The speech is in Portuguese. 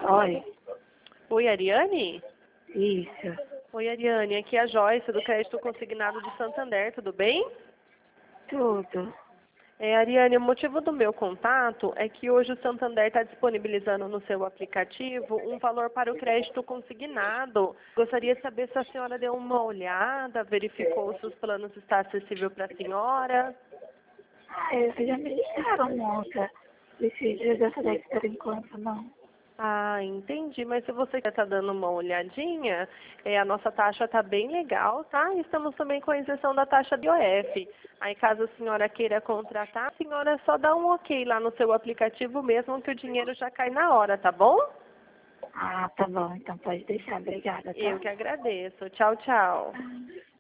Oi, Oi, Ariane? isso, Oi, Ariane. Aqui é a Joyce, do Crédito Consignado de Santander, tudo bem? tudo. Ariane, o motivo do meu contato é que hoje o Santander está disponibilizando no seu aplicativo um valor para o crédito consignado. Gostaria de saber se a senhora deu uma olhada, verificou se os planos estão acessíveis para a senhora. Eles já me ligaram multa esses dias, eu falei que por enquanto não. Ah, entendi. Mas se você já está dando uma olhadinha, a nossa taxa está bem legal, tá? Estamos também com a isenção da taxa de IOF. Aí, caso a senhora queira contratar, a senhora só dá um ok lá no seu aplicativo mesmo, que o dinheiro já cai na hora, tá bom? Ah, tá bom, então pode deixar, obrigada, Eu tá? que agradeço. Tchau, tchau.